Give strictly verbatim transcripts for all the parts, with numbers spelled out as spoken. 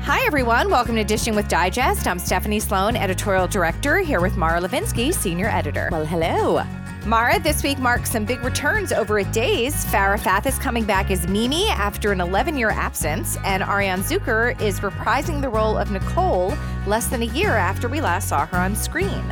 Hi, everyone. Welcome to Dishing with Digest. I'm Stephanie Sloan, editorial director, here with Mara Levinsky, senior editor. Well, hello. Mara, this week marks some big returns over at Days. Farrah Fawcett is coming back as Mimi after an eleven-year absence, and Ariane Zucker is reprising the role of Nicole less than a year after we last saw her on screen.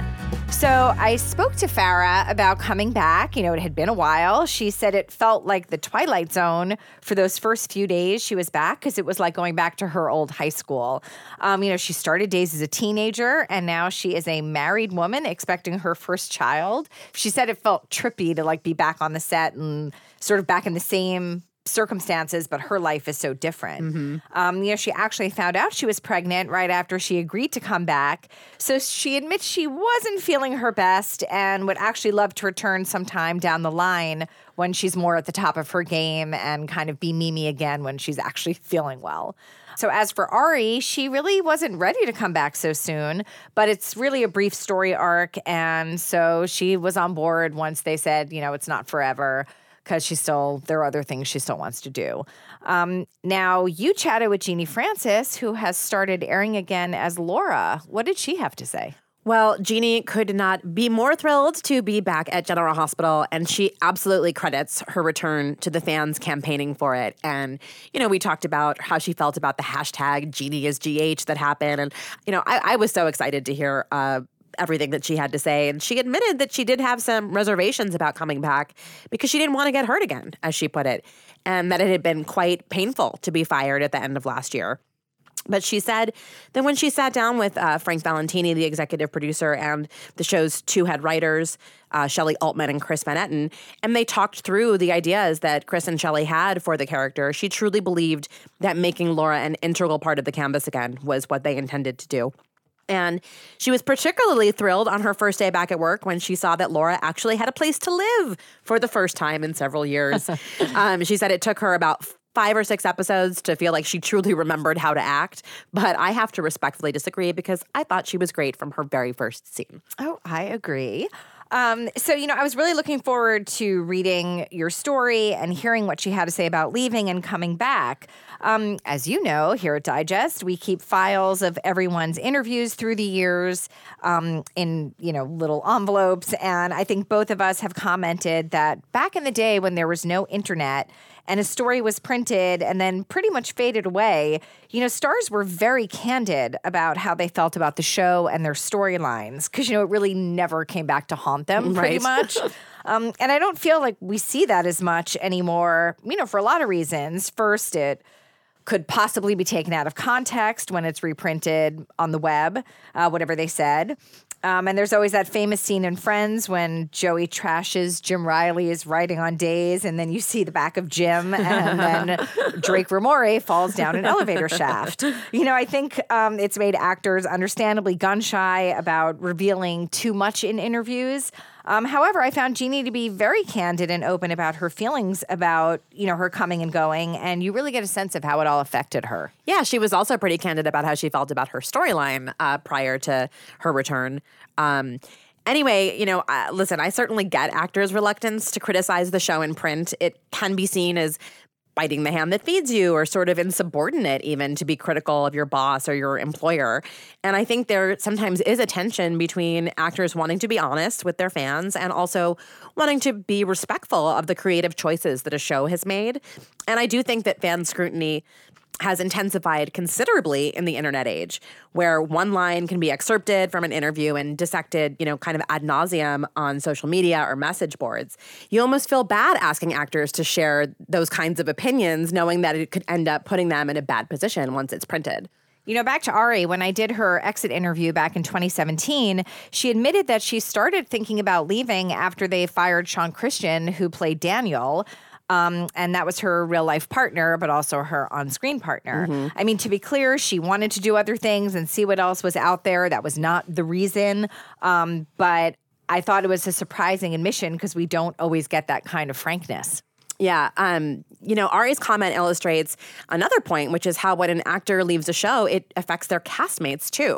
So I spoke to Farrah about coming back. You know, it had been a while. She said it felt like the Twilight Zone for those first few days she was back because it was like going back to her old high school. Um, you know, she started Days as a teenager, and now she is a married woman expecting her first child. She said it felt trippy to like be back on the set and sort of back in the same circumstances, but her life is so different. Mm-hmm. Um, you know, she actually found out she was pregnant right after she agreed to come back. So she admits she wasn't feeling her best and would actually love to return sometime down the line when she's more at the top of her game and kind of be Mimi again when she's actually feeling well. So as for Ari, she really wasn't ready to come back so soon, but it's really a brief story arc. And so she was on board once they said, you know, it's not forever, because she still, there are other things she still wants to do. Um, now, you chatted with Genie Francis, who has started airing again as Laura. What did she have to say? Well, Genie could not be more thrilled to be back at General Hospital, and she absolutely credits her return to the fans campaigning for it. And, you know, we talked about how she felt about the hashtag Genie is G H that happened. And, you know, I, I was so excited to hear uh, everything that she had to say. And she admitted that she did have some reservations about coming back because she didn't want to get hurt again, as she put it, and that it had been quite painful to be fired at the end of last year. But she said that when she sat down with uh, Frank Valentini, the executive producer, and the show's two head writers, uh, Shelley Altman and Chris Van Etten, and they talked through the ideas that Chris and Shelley had for the character, she truly believed that making Laura an integral part of the canvas again was what they intended to do. And she was particularly thrilled on her first day back at work when she saw that Laura actually had a place to live for the first time in several years. um, she said it took her about five or six episodes to feel like she truly remembered how to act. But I have to respectfully disagree because I thought she was great from her very first scene. Oh, I agree. Um, so, you know, I was really looking forward to reading your story and hearing what she had to say about leaving and coming back. Um, as you know, here at Digest, we keep files of everyone's interviews through the years um, in, you know, little envelopes. And I think both of us have commented that back in the day when there was no internet and a story was printed and then pretty much faded away, you know, stars were very candid about how they felt about the show and their storylines because, you know, it really never came back to haunt them pretty Right. much. um, and I don't feel like we see that as much anymore, you know, for a lot of reasons. First, it could possibly be taken out of context when it's reprinted on the web, uh, whatever they said. Um, and there's always that famous scene in Friends when Joey trashes Jim Riley's writing on Days, and then you see the back of Jim, and then Drake Ramore falls down an elevator shaft. You know, I think um, it's made actors understandably gun-shy about revealing too much in interviews. Um, however, I found Genie to be very candid and open about her feelings about, you know, her coming and going, and you really get a sense of how it all affected her. Yeah, she was also pretty candid about how she felt about her storyline uh, prior to her return. Um, anyway, you know, uh, listen, I certainly get actors' reluctance to criticize the show in print. It can be seen as biting the hand that feeds you or sort of insubordinate even to be critical of your boss or your employer. And I think there sometimes is a tension between actors wanting to be honest with their fans and also wanting to be respectful of the creative choices that a show has made. And I do think that fan scrutiny has intensified considerably in the internet age, where one line can be excerpted from an interview and dissected, you know, kind of ad nauseum on social media or message boards. You almost feel bad asking actors to share those kinds of opinions, knowing that it could end up putting them in a bad position once it's printed. You know, back to Ari, when I did her exit interview back in twenty seventeen, she admitted that she started thinking about leaving after they fired Sean Christian, who played Daniel. Um, and that was her real life partner, but also her on-screen partner. Mm-hmm. I mean, to be clear, she wanted to do other things and see what else was out there. That was not the reason. Um, but I thought it was a surprising admission because we don't always get that kind of frankness. Yeah. Um, you know, Ari's comment illustrates another point, which is how when an actor leaves a show, it affects their castmates too.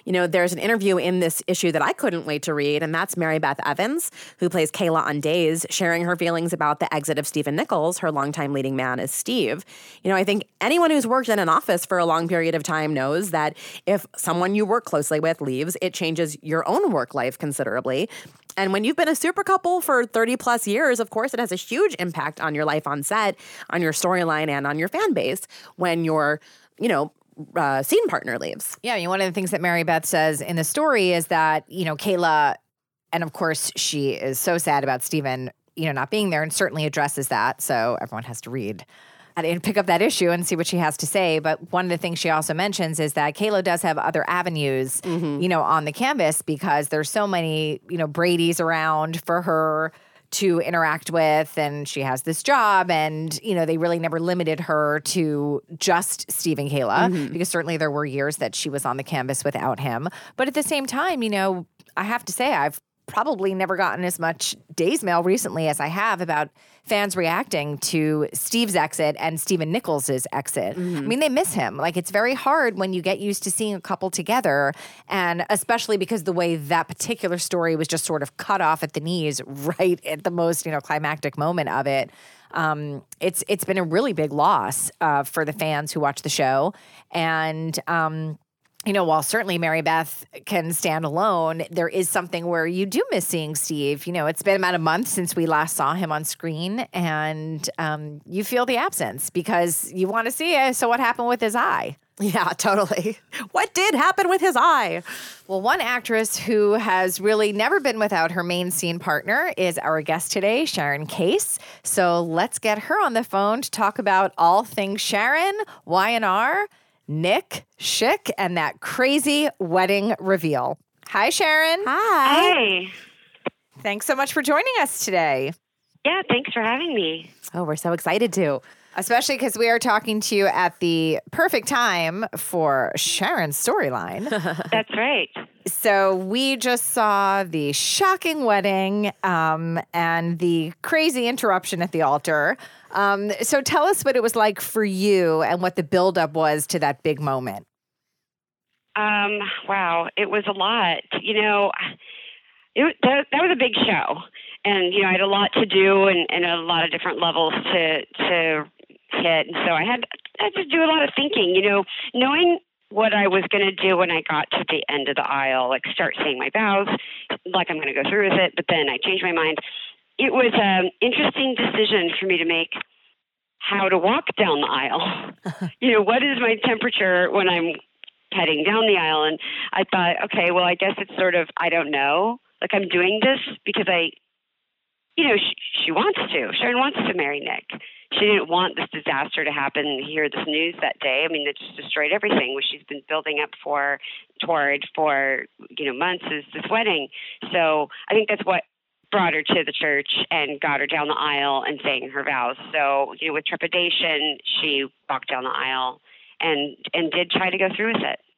You know, there's an interview in this issue that I couldn't wait to read, and that's Mary Beth Evans, who plays Kayla on Days, sharing her feelings about the exit of Stephen Nichols, her longtime leading man as Steve. You know, I think anyone who's worked in an office for a long period of time knows that if someone you work closely with leaves, it changes your own work life considerably. And when you've been a super couple for thirty plus years, of course, it has a huge impact on your life on set, on your storyline, and on your fan base when your, you know, uh, scene partner leaves. Yeah, I mean, one of the things that Mary Beth says in the story is that, you know, Kayla, and of course, she is so sad about Stephen, you know, not being there, and certainly addresses that. So everyone has to read and pick up that issue and see what she has to say. But one of the things she also mentions is that Kayla does have other avenues, mm-hmm. you know, on the canvas because there's so many, you know, Brady's around for her to interact with, and she has this job, and, you know, they really never limited her to just Steve and Kayla, mm-hmm. because certainly there were years that she was on the canvas without him. But at the same time, you know, I have to say I've probably never gotten as much Days mail recently as I have about fans reacting to Steve's exit and Stephen Nichols' exit. Mm-hmm. I mean, they miss him. Like, it's very hard when you get used to seeing a couple together, and especially because the way that particular story was just sort of cut off at the knees right at the most, you know, climactic moment of it. Um, it's it's been a really big loss uh, for the fans who watch the show. And um you know, while certainly Mary Beth can stand alone, there is something where you do miss seeing Steve. You know, it's been about a month since we last saw him on screen, and um, you feel the absence because you want to see it. So what happened with his eye? Yeah, totally. What did happen with his eye? Well, one actress who has really never been without her main scene partner is our guest today, Sharon Case. So let's get her on the phone to talk about all things Sharon, Y and R, Nick, Schick, and that crazy wedding reveal. Hi, Sharon. Hi. Hey. Thanks so much for joining us today. Yeah, thanks for having me. Oh, we're so excited to. Especially because we are talking to you at the perfect time for Sharon's storyline. That's right. So we just saw the shocking wedding um, and the crazy interruption at the altar. Um, so tell us what it was like for you and what the buildup was to that big moment. Um, wow, it was a lot. You know, it, that, that was a big show. And, you know, I had a lot to do and, and a lot of different levels to to hit. And so I had, I had to do a lot of thinking, you know, knowing what I was going to do when I got to the end of the aisle, like start saying my vows, like I'm going to go through with it, but then I changed my mind. It was an interesting decision for me to make how to walk down the aisle. You know, what is my temperature when I'm heading down the aisle? And I thought, okay, well, I guess it's sort of, I don't know. Like, I'm doing this because I, you know, she, she wants to. Sharon wants to marry Nick. She didn't want this disaster to happen and hear this news that day. I mean, it just destroyed everything, which she's been building up for, toward for, you know, months, is this wedding. So I think that's what brought her to the church and got her down the aisle and saying her vows. So, you know, with trepidation, she walked down the aisle and, and did try to go through with it.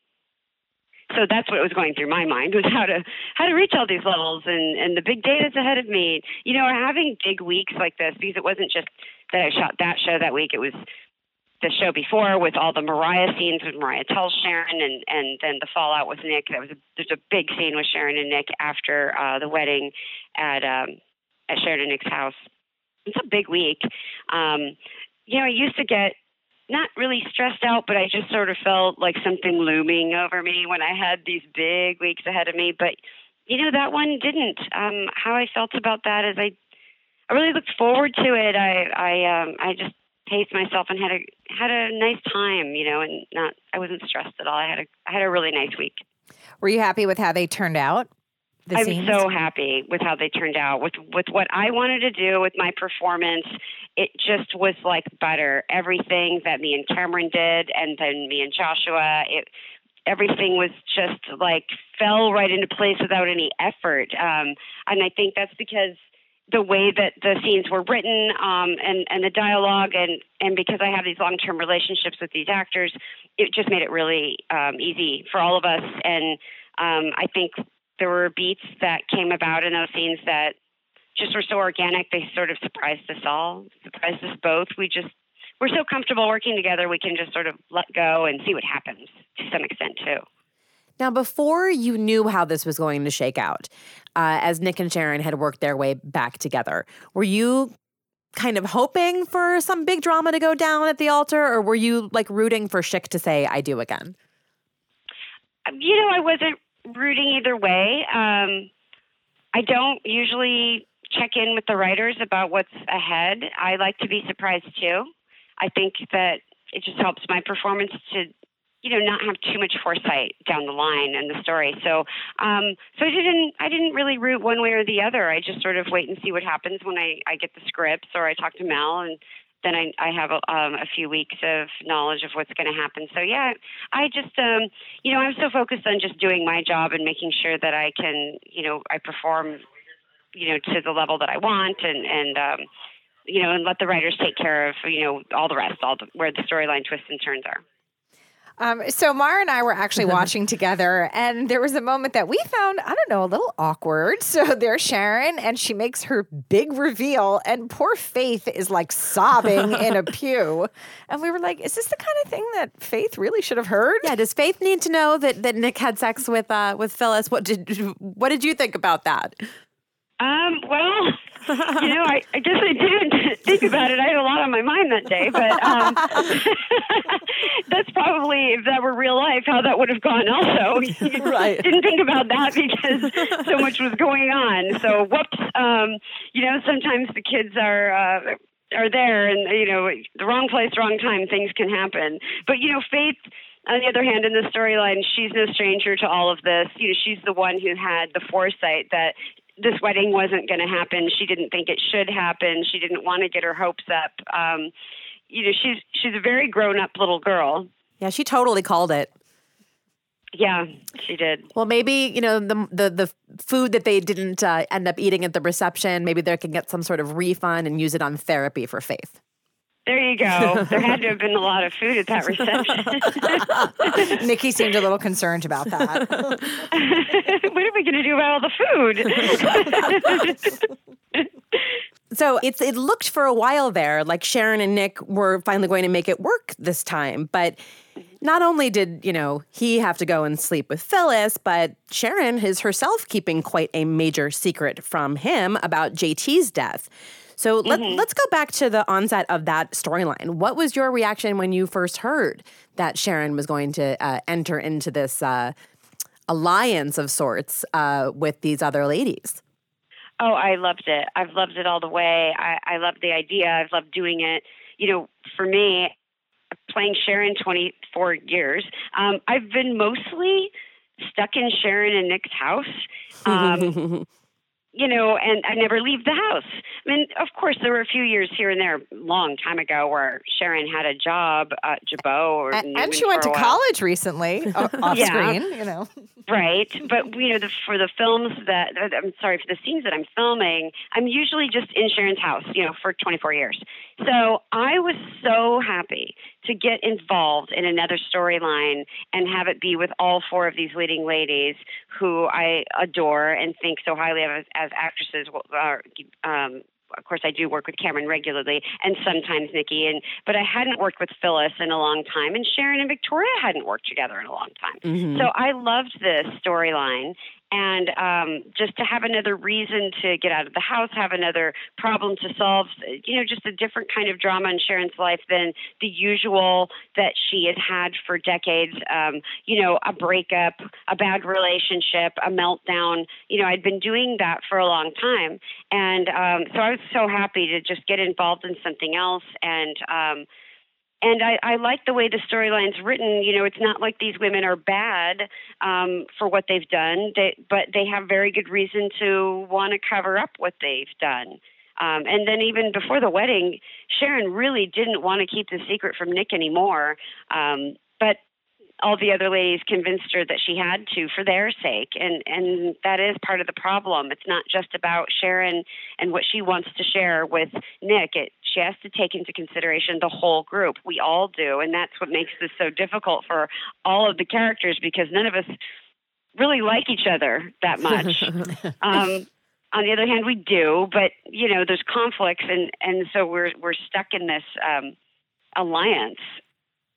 So that's what was going through my mind, was how to how to reach all these levels and, and the big day that's ahead of me. You know, having big weeks like this, because it wasn't just that I shot that show that week. It was the show before with all the Mariah scenes when Mariah tells Sharon, and, and then the fallout with Nick. That was a, there's a big scene with Sharon and Nick after uh, the wedding at um, at Sharon and Nick's house. It's a big week. Um, you know, I used to get not really stressed out, but I just sort of felt like something looming over me when I had these big weeks ahead of me. But, you know, that one didn't. Um, how I felt about that is I, I really looked forward to it. I, I, um, I just paced myself and had a, had a nice time, you know, and not, I wasn't stressed at all. I had a, I had a really nice week. Were you happy with how they turned out? The I'm scenes? so happy with how they turned out, with with what I wanted to do with my performance. It just was like butter. Everything that me and Cameron did, and then me and Joshua, it everything was just like fell right into place without any effort. Um, and I think that's because the way that the scenes were written, um, and and the dialogue, and and because I have these long-term relationships with these actors, it just made it really um, easy for all of us. And um, I think there were beats that came about in those scenes that just were so organic. They sort of surprised us all, surprised us both. We just, we're so comfortable working together. We can just sort of let go and see what happens to some extent too. Now, before you knew how this was going to shake out, uh, as Nick and Sharon had worked their way back together, were you kind of hoping for some big drama to go down at the altar, or were you like rooting for Schick to say, I do again? You know, I wasn't rooting either way. Um, I don't usually check in with the writers about what's ahead. I like to be surprised too. I think that it just helps my performance to, you know, not have too much foresight down the line in the story. So, um, so I didn't, I didn't really root one way or the other. I just sort of wait and see what happens when I, I get the scripts or I talk to Mel, and then I, I have a, um, a few weeks of knowledge of what's going to happen. So yeah, I just, um, you know, I'm so focused on just doing my job and making sure that I can, you know, I perform, you know, to the level that I want, and, and, um, you know, and let the writers take care of, you know, all the rest, all the, where the storyline twists and turns are. Um, so Mara and I were actually watching together, and there was a moment that we found, I don't know, a little awkward. So there's Sharon, and she makes her big reveal, and poor Faith is like sobbing in a pew. And we were like, is this the kind of thing that Faith really should have heard? Yeah. Does Faith need to know that, that Nick had sex with uh, with Phyllis? What did what did you think about that? Um, well, you know, I, I guess I didn't think about it. I had a lot on my mind that day, but um, that's probably, if that were real life, how that would have gone also. Right. Didn't think about that because so much was going on. So, whoops. Um, you know, sometimes the kids are... Uh, are there, and, you know, the wrong place, wrong time, things can happen. But, you know, Faith, on the other hand, in the storyline, she's no stranger to all of this. You know, she's the one who had the foresight that this wedding wasn't going to happen. She didn't think it should happen. She didn't want to get her hopes up. Um, you know, she's she's a very grown-up little girl. Yeah, she totally called it. Yeah, she did. Well, maybe, you know, the the, the food that they didn't uh, end up eating at the reception, maybe they can get some sort of refund and use it on therapy for Faith. There you go. There had to have been a lot of food at that reception. Nikki seemed a little concerned about that. What are we going to do about all the food? So it's it looked for a while there like Sharon and Nick were finally going to make it work this time. But not only did, you know, he have to go and sleep with Phyllis, but Sharon is herself keeping quite a major secret from him about J T's death. So let, mm-hmm. let's go back to the onset of that storyline. What was your reaction when you first heard that Sharon was going to uh, enter into this uh, alliance of sorts uh, with these other ladies? Oh, I loved it. I've loved it all the way. I, I love the idea. I've loved doing it. You know, for me, playing Sharon twenty-four years, um, I've been mostly stuck in Sharon and Nick's house. Um, you know, and I never leave the house. I mean, of course, there were a few years here and there, a long time ago, where Sharon had a job at Jabot. Or and, and she went to college recently, off yeah. screen, you know. Right. But, you know, the, for the films that, I'm sorry, for the scenes that I'm filming, I'm usually just in Sharon's house, you know, for twenty-four years. So I was so happy to get involved in another storyline and have it be with all four of these leading ladies who I adore and think so highly of as, as actresses. Are, um, of course, I do work with Cameron regularly, and sometimes Nikki. And but I hadn't worked with Phyllis in a long time, and Sharon and Victoria hadn't worked together in a long time. Mm-hmm. So I loved this storyline. And um, just to have another reason to get out of the house, have another problem to solve, you know, just a different kind of drama in Sharon's life than the usual that she had had for decades. Um, you know, a breakup, a bad relationship, a meltdown. You know, I'd been doing that for a long time. And um, so I was so happy to just get involved in something else. And um And I, I like the way the storyline's written. You know, it's not like these women are bad um, for what they've done, they, but they have very good reason to want to cover up what they've done. Um, and then even before the wedding, Sharon really didn't want to keep the secret from Nick anymore. Um, but all the other ladies convinced her that she had to for their sake. And, and that is part of the problem. It's not just about Sharon and what she wants to share with Nick. It, she has to take into consideration the whole group. We all do. And that's what makes this so difficult for all of the characters, because none of us really like each other that much. um, on the other hand, we do, but you know, there's conflicts, and, and so we're, we're stuck in this um, alliance.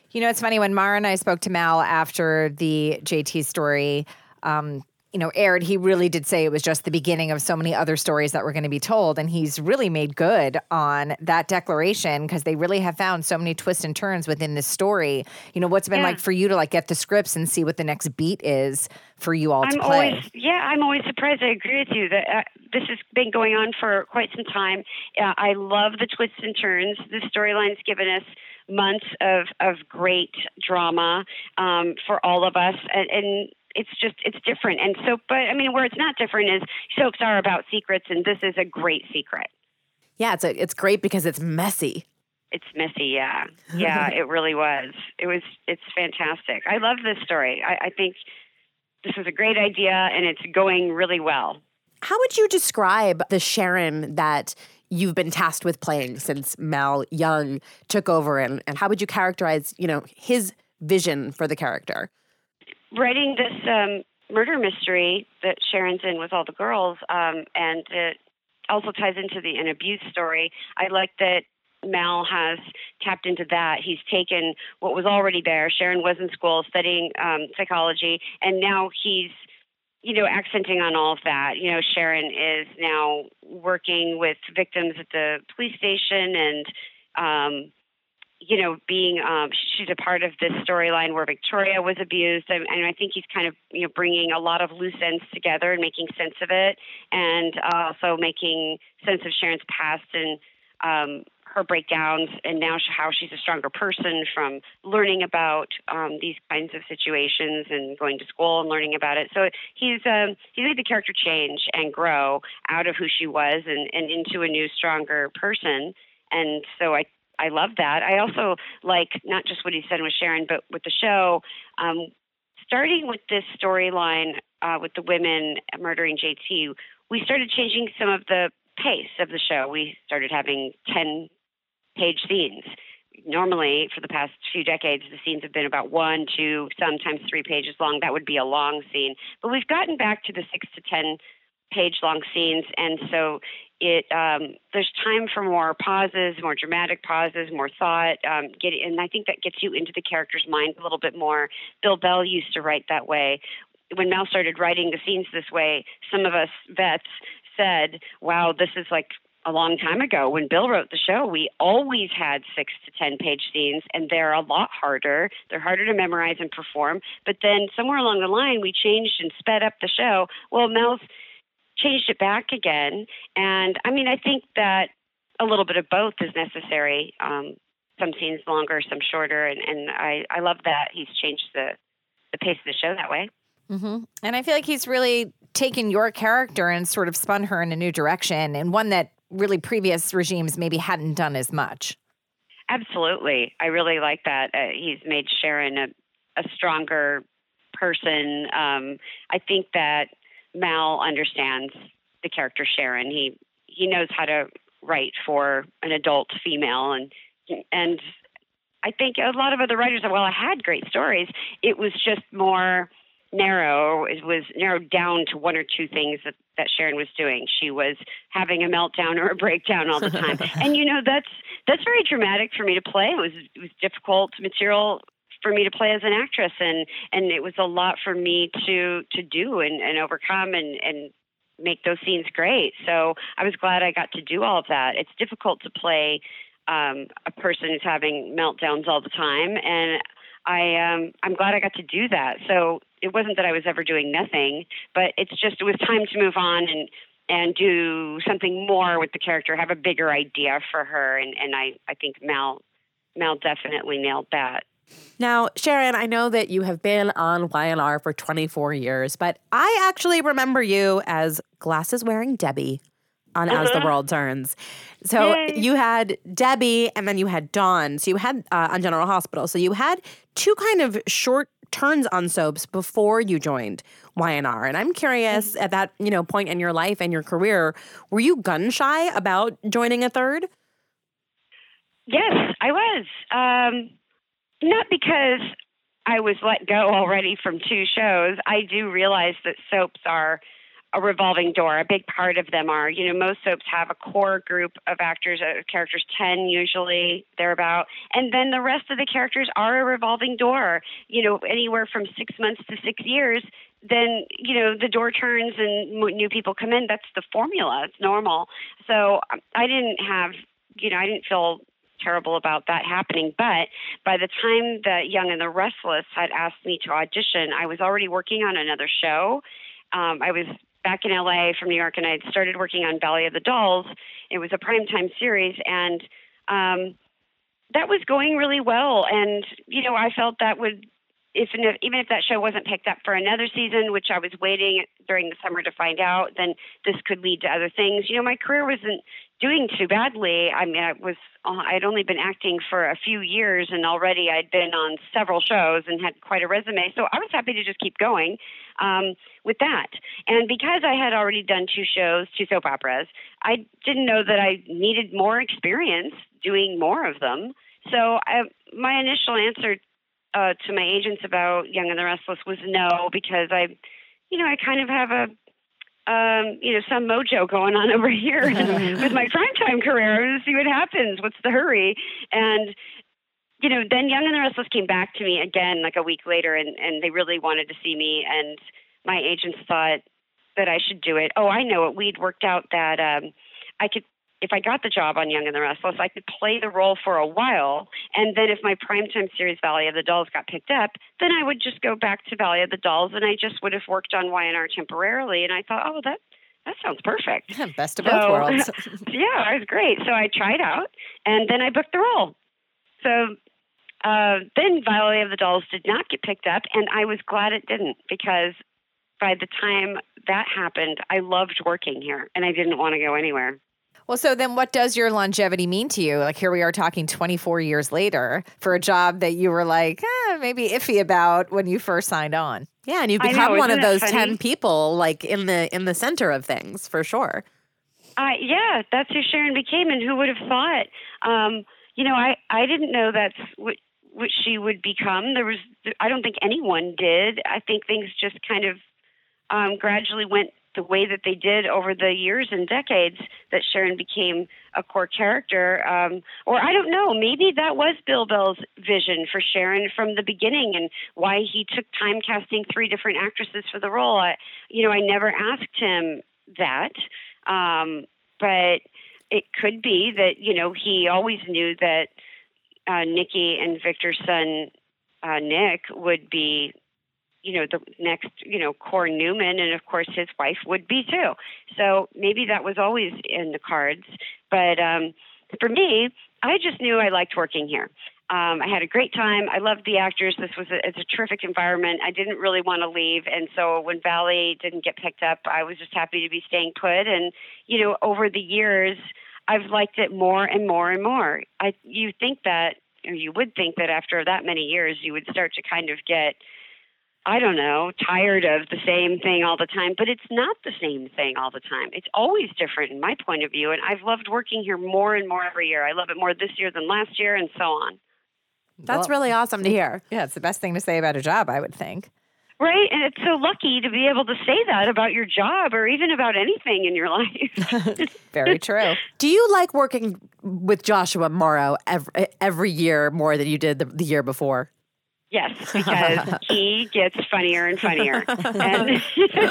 You know, it's funny when Mara and I spoke to Mal after the J T story, um, you know, aired, he really did say it was just the beginning of so many other stories that were going to be told. And he's really made good on that declaration because they really have found so many twists and turns within this story. You know, what's it been Yeah. like for you to like get the scripts and see what the next beat is for you all I'm to play? always, yeah, I'm always surprised. I agree with you that uh, this has been going on for quite some time. Uh, I love the twists and turns. The storyline's given us months of, of great drama um, for all of us. And, and it's just, it's different. And so, but I mean, where it's not different is soaps are about secrets, and this is a great secret. Yeah, it's a, it's great because it's messy. It's messy, yeah. Yeah, it really was. It was, it's fantastic. I love this story. I, I think this was a great idea, and it's going really well. How would you describe the Sharon that you've been tasked with playing since Mal Young took over, and, and how would you characterize, you know, his vision for the character? Writing this um, murder mystery that Sharon's in with all the girls, um, and it also ties into the an abuse story. I like that Mal has tapped into that. He's taken what was already there. Sharon was in school studying um, psychology, and now he's, you know, accenting on all of that. You know, Sharon is now working with victims at the police station and, um, you know, being, um, she's a part of this storyline where Victoria was abused. And, and I think he's kind of, you know, bringing a lot of loose ends together and making sense of it. And uh, also making sense of Sharon's past and um, her breakdowns, and now how she's a stronger person from learning about um, these kinds of situations and going to school and learning about it. So he's um, he's made the character change and grow out of who she was and, and into a new, stronger person. And so I I love that. I also like not just what he said with Sharon, but with the show, um, starting with this storyline uh, with the women murdering J T, we started changing some of the pace of the show. We started having ten-page scenes. Normally, for the past few decades, the scenes have been about one, two, sometimes three pages long. That would be a long scene. But we've gotten back to the six to ten page long scenes, and so it um, there's time for more pauses, more dramatic pauses, more thought. Um, get, and I think that gets you into the character's mind a little bit more. Bill Bell used to write that way. When Mel started writing the scenes this way, some of us vets said, wow, this is like a long time ago. When Bill wrote the show, we always had six to ten page scenes, and they're a lot harder. They're harder to memorize and perform. But then somewhere along the line, we changed and sped up the show. Well, Mel's changed it back again. And I mean, I think that a little bit of both is necessary. Um, some scenes longer, some shorter. And, and I, I love that he's changed the, the pace of the show that way. Mm-hmm. And I feel like he's really taken your character and sort of spun her in a new direction, and one that really previous regimes maybe hadn't done as much. Absolutely. I really like that. Uh, he's made Sharon a, a stronger person. Um, I think that Mal understands the character Sharon. He he knows how to write for an adult female, and and I think a lot of other writers said, well, I had great stories. It was just more narrow. It was narrowed down to one or two things that, that Sharon was doing. She was having a meltdown or a breakdown all the time. And, you know, that's that's very dramatic for me to play. It was it was difficult material for me to play as an actress, and, and it was a lot for me to to do and, and overcome and, and make those scenes great. So I was glad I got to do all of that. It's difficult to play um, a person who's having meltdowns all the time, and I um, I'm glad I got to do that. So it wasn't that I was ever doing nothing, but it's just it was time to move on and and do something more with the character, have a bigger idea for her, and, and I, I think Mal Mal definitely nailed that. Now, Sharon, I know that you have been on Y N R for twenty-four years, but I actually remember you as glasses-wearing Debbie on uh-huh. As the World Turns. So Yay. You had Debbie and then you had Dawn. So you had uh, on General Hospital. So you had two kind of short turns on soaps before you joined Y N R. And I'm curious mm-hmm. at that, you know, point in your life and your career, were you gun shy about joining a third? Yes, I was. Um, not because I was let go already from two shows. I do realize that soaps are a revolving door. A big part of them are, you know, most soaps have a core group of actors, uh, characters, ten usually, thereabout. And then the rest of the characters are a revolving door, you know, anywhere from six months to six years. Then, you know, the door turns and new people come in. That's the formula. It's normal. So I didn't have, you know, I didn't feel terrible about that happening. But by the time that Young and the Restless had asked me to audition, I was already working on another show. Um, I was back in L A from New York, and I had started working on Valley of the Dolls. It was a primetime series, and um, that was going really well. And, you know, I felt that would, if even if that show wasn't picked up for another season, which I was waiting during the summer to find out, then this could lead to other things. You know, my career wasn't doing too badly. I mean, I was, I'd only been acting for a few years, and already I'd been on several shows and had quite a resume. So I was happy to just keep going um, with that. And because I had already done two shows, two soap operas, I didn't know that I needed more experience doing more of them. So I, my initial answer uh, to my agents about Young and the Restless was no, because I, you know, I kind of have a, Um, you know, some mojo going on over here with my primetime career. I'm going to see what happens. What's the hurry? And, you know, then Young and the Restless came back to me again like a week later, and, and they really wanted to see me. And my agents thought that I should do it. Oh, I know it. We'd worked out that um, I could, if I got the job on Young and the Restless, I could play the role for a while. And then if my primetime series Valley of the Dolls got picked up, then I would just go back to Valley of the Dolls, and I just would have worked on Y and R temporarily. And I thought, oh, that that sounds perfect. Best of so, both worlds. Yeah, it was great. So I tried out, and then I booked the role. So uh, then Valley of the Dolls did not get picked up, and I was glad it didn't, because by the time that happened, I loved working here, and I didn't want to go anywhere. Well, so then what does your longevity mean to you? Like, here we are talking twenty-four years later for a job that you were like, eh, maybe iffy about when you first signed on. Yeah, and you've I become know, one of isn't it those funny? ten people, like in the in the center of things, for sure. Uh, yeah, that's who Sharon became, and who would have thought? Um, you know, I, I didn't know that's what, what she would become. There was, I don't think anyone did. I think things just kind of um, gradually went the way that they did over the years and decades that Sharon became a core character. Um, or I don't know, maybe that was Bill Bell's vision for Sharon from the beginning, and why he took time casting three different actresses for the role. I, you know, I never asked him that, um, but it could be that, you know, he always knew that uh, Nikki and Victor's son, uh, Nick, would be, you know, the next, you know, Cor Newman, and of course his wife would be too. So maybe that was always in the cards. But um, for me, I just knew I liked working here. Um, I had a great time. I loved the actors. This was a, it's a terrific environment. I didn't really want to leave. And so when Valley didn't get picked up, I was just happy to be staying put. And, you know, over the years, I've liked it more and more and more. I, you think that, or you would think that after that many years, you would start to kind of get, I don't know, tired of the same thing all the time, but it's not the same thing all the time. It's always different in my point of view, and I've loved working here more and more every year. I love it more this year than last year, and so on. That's Well, really awesome to hear. Yeah, it's the best thing to say about a job, I would think. Right, and it's so lucky to be able to say that about your job or even about anything in your life. Very true. Do you like working with Joshua Morrow every, every year more than you did the, the year before? Yes, because he gets funnier and funnier. And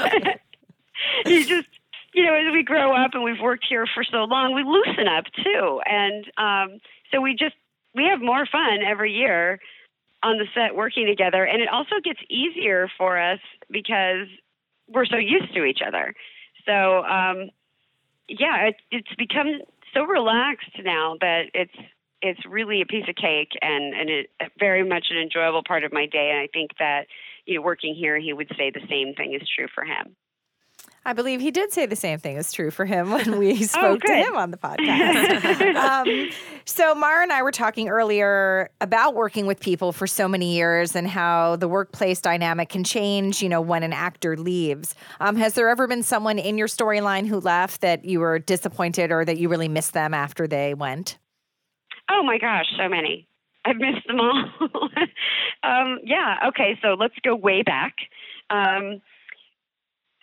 he just, you know, as we grow up and we've worked here for so long, we loosen up too. And um, so we just, we have more fun every year on the set working together. And it also gets easier for us because we're so used to each other. So, um, yeah, it, it's become so relaxed now that it's, it's really a piece of cake, and, and it, very much an enjoyable part of my day. And I think that, you know, working here, he would say the same thing is true for him. I believe he did say the same thing is true for him when we spoke to good. him on the podcast. um, so Mara and I were talking earlier about working with people for so many years and how the workplace dynamic can change, you know, when an actor leaves. Um, has there ever been someone in your storyline who left that you were disappointed or that you really missed them after they went? Oh my gosh, so many. I've missed them all. um, yeah, okay, so let's go way back. Um,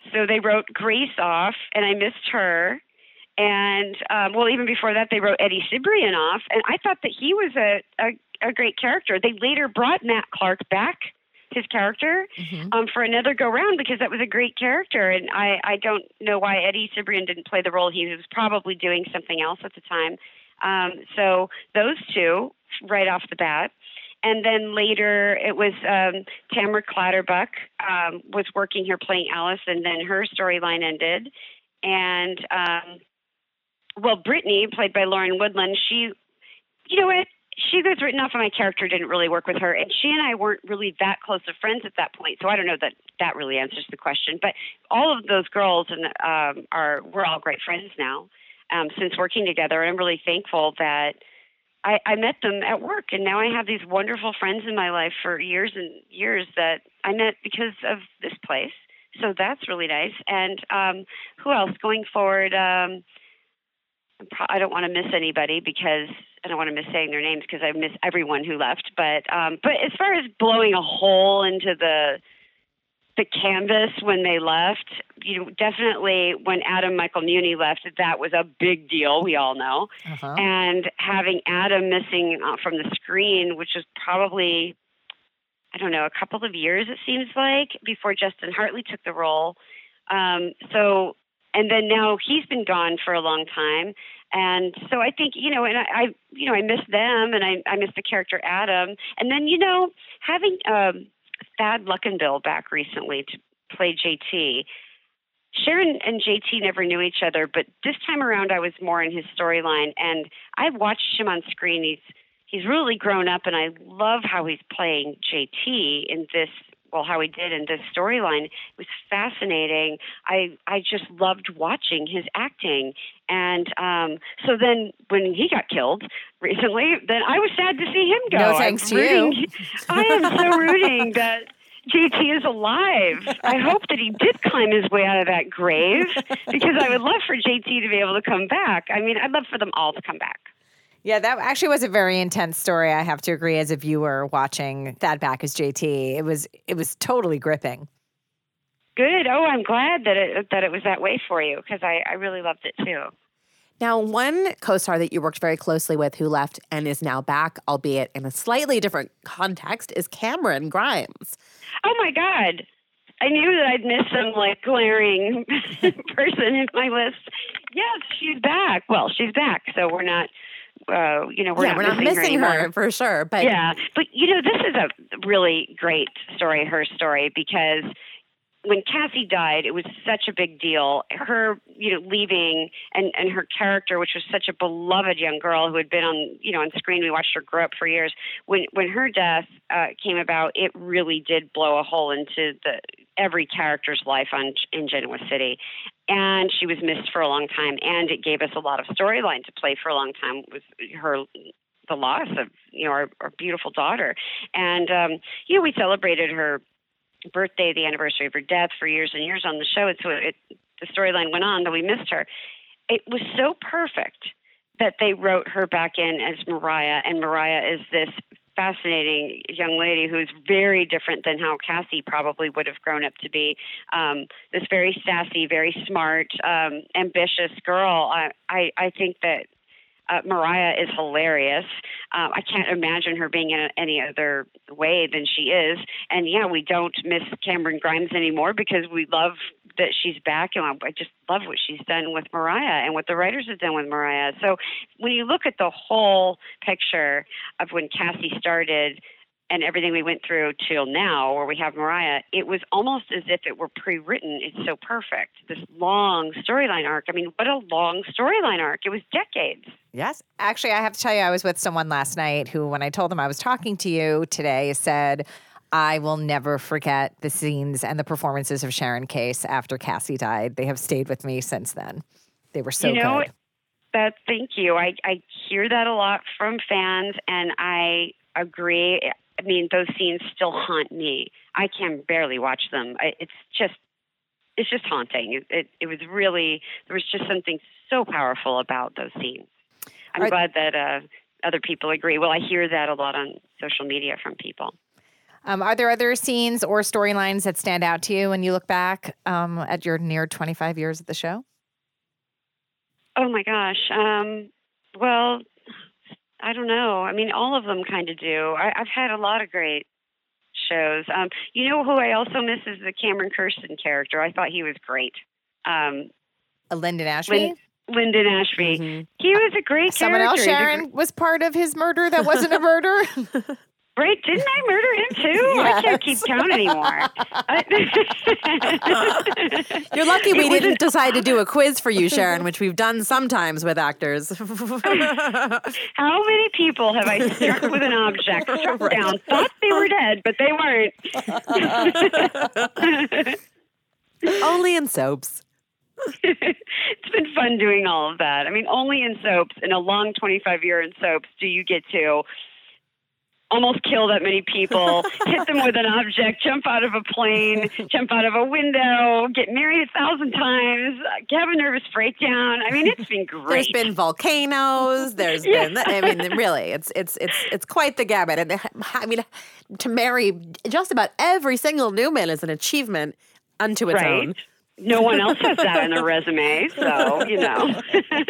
so they wrote Grace off, and I missed her. And, um, well, even before that, they wrote Eddie Cibrian off, and I thought that he was a, a, a great character. They later brought Matt Clark back, his character, mm-hmm. um, for another go-round, because that was a great character, and I, I don't know why Eddie Cibrian didn't play the role. He was probably doing something else at the time. Um, so those two, right off the bat. And then later it was um, Tamara Clatterbuck um, was working here playing Alice, and then her storyline ended. And, um, well, Brittany, played by Lauren Woodland, she, you know what? She was written off, and my character didn't really work with her. And she and I weren't really that close of friends at that point. So I don't know that that really answers the question. But all of those girls and um, are we're all great friends now um, since working together. And I'm really thankful that I, I met them at work. And now I have these wonderful friends in my life for years and years that I met because of this place. So that's really nice. And um, who else going forward? Um, I don't want to miss anybody because I don't want to miss saying their names because I miss everyone who left. But um, but as far as blowing a hole into the the canvas when they left, you know, definitely when Adam Michael Muni left, that was a big deal. We all know. Uh-huh. And having Adam missing uh, from the screen, which was probably, I don't know, a couple of years, it seems like, before Justin Hartley took the role. Um, so. And then now he's been gone for a long time. And so I think, you know, and I, I you know, I miss them, and I, I miss the character Adam. And then, you know, having um, Thad Luckenbill back recently to play J T. Sharon and J T never knew each other, but this time around I was more in his storyline. And I've watched him on screen. He's he's really grown up, and I love how he's playing J T in this. Well, how he did in this storyline. It was fascinating. I I just loved watching his acting. And um, so then when he got killed recently, then I was sad to see him go. No thanks I'm to rooting, you. I am so rooting that J T is alive. I hope that he did climb his way out of that grave, because I would love for J T to be able to come back. I mean, I'd love for them all to come back. Yeah, that actually was a very intense story. I have to agree, as a viewer watching Thad back as J T, it was it was totally gripping. Good. Oh, I'm glad that it that it was that way for you, because I, I really loved it too. Now, one co-star that you worked very closely with who left and is now back, albeit in a slightly different context, is Cameron Grimes. Oh my God. I knew that I'd miss some like glaring person in my list. Yes, she's back. Well, she's back, so we're not Uh, you know, we're yeah, not we're not missing, missing her, her for sure. But yeah, but you know, this is a really great story, her story, because when Cassie died, it was such a big deal. Her, you know, leaving and, and her character, which was such a beloved young girl who had been on, you know, on screen. We watched her grow up for years. When when her death uh, came about, it really did blow a hole into the every character's life on in Genoa City. And she was missed for a long time, and it gave us a lot of storyline to play for a long time with her, the loss of, you know, our, our beautiful daughter. And, um, you know, we celebrated her birthday, the anniversary of her death, for years and years on the show. And so it, the storyline went on, though we missed her. It was so perfect that they wrote her back in as Mariah, and Mariah is this fascinating young lady who's very different than how Cassie probably would have grown up to be. Um, this very sassy, very smart, um, ambitious girl. I, I, I think that uh, Mariah is hilarious. Um, I can't imagine her being in a, any other way than she is. And yeah, we don't miss Cameron Grimes anymore because we love that she's back, and I just love what she's done with Mariah and what the writers have done with Mariah. So when you look at the whole picture of when Cassie started and everything we went through till now, where we have Mariah, it was almost as if it were pre-written. It's so perfect. This long storyline arc. I mean, what a long storyline arc. It was decades. Yes. Actually, I have to tell you, I was with someone last night who, when I told them I was talking to you today, said, I will never forget the scenes and the performances of Sharon Case after Cassie died. They have stayed with me since then. They were so you know, good. That, thank you. I, I hear that a lot from fans, and I agree. I mean, those scenes still haunt me. I can barely watch them. I, it's just, it's just haunting. It, it, it was really, there was just something so powerful about those scenes. I'm right. glad that uh, other people agree. Well, I hear that a lot on social media from people. Um, are there other scenes or storylines that stand out to you when you look back um, at your near twenty-five years of the show? Oh my gosh. Um, well, I don't know. I mean, all of them kind of do. I, I've had a lot of great shows. Um, you know who I also miss is the Cameron Kirsten character. I thought he was great. Um, uh, Lyndon Ashby? Lin- Lyndon Ashby. Mm-hmm. He was a great Someone character. else, Sharon, was part of his murder that wasn't a murder? Right? Didn't I murder him too? Yes. I can't keep count anymore. You're lucky we It was didn't an- decide to do a quiz for you, Sharon, which we've done sometimes with actors. How many people have I struck with an object, struck Right. down, thought they were dead, but they weren't? Only in soaps. It's been fun doing all of that. I mean, only in soaps, in a long twenty-five year in soaps, do you get to almost kill that many people, hit them with an object, jump out of a plane, jump out of a window, get married a thousand times, have a nervous breakdown. I mean, it's been great. There's been volcanoes. There's Yeah. been. I mean, really, it's it's it's it's quite the gamut. And I mean, to marry just about every single Newman is an achievement unto its Right. own. No one else has that on their resume, so, you know.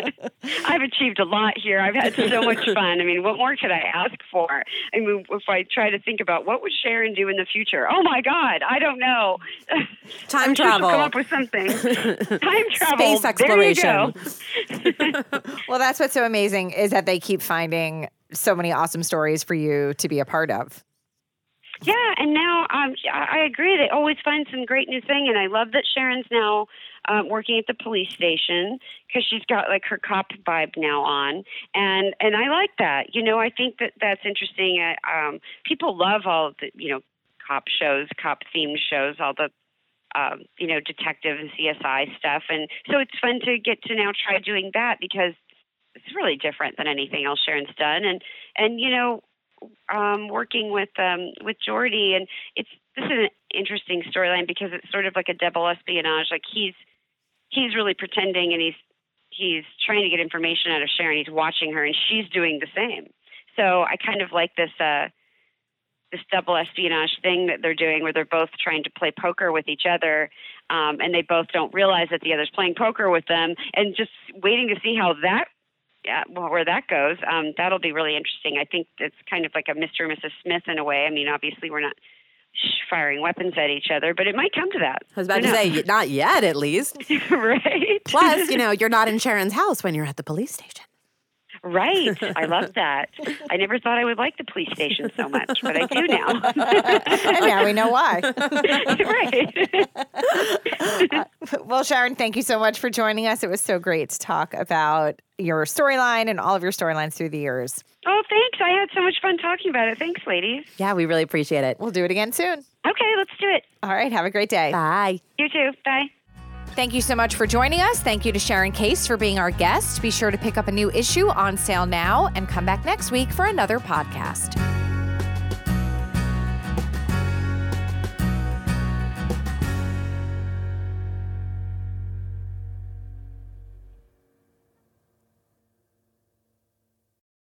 I've achieved a lot here. I've had so much fun. I mean, what more could I ask for? I mean, if I try to think about what would Sharon do in the future? Oh, my God, I don't know. Time I'm sure she'll travel. come up with something. Time travel. Space exploration. There you go. Well, that's what's so amazing is that they keep finding so many awesome stories for you to be a part of. Yeah, and now um, I I agree. They always find some great new thing, and I love that Sharon's now um, working at the police station because she's got like her cop vibe now on, and and I like that. You know, I think that that's interesting. Uh, um, people love all the you know cop shows, cop themed shows, all the um, you know detective and C S I stuff, and so it's fun to get to now try doing that because it's really different than anything else Sharon's done, and and you know. Um, working with um, with Jordy, and it's this is an interesting storyline because it's sort of like a double espionage. Like he's he's really pretending, and he's he's trying to get information out of Sharon. He's watching her, and she's doing the same. So I kind of like this uh, this double espionage thing that they're doing, where they're both trying to play poker with each other, um, and they both don't realize that the other's playing poker with them, and just waiting to see how that. Yeah, well, where that goes, um, that'll be really interesting. I think it's kind of like a Mister and Missus Smith in a way. I mean, obviously we're not firing weapons at each other, but it might come to that. I was about Who to knows? say, not yet, at least. Right. Plus, you know, you're not in Sharon's house when you're at the police station. Right. I love that. I never thought I would like the police station so much, but I do now. And now we know why. Right. Well, Sharon, thank you so much for joining us. It was so great to talk about your storyline and all of your storylines through the years. Oh, thanks. I had so much fun talking about it. Thanks, ladies. Yeah, we really appreciate it. We'll do it again soon. Okay, let's do it. All right. Have a great day. Bye. You too. Bye. Thank you so much for joining us. Thank you to Sharon Case for being our guest. Be sure to pick up a new issue on sale now and come back next week for another podcast.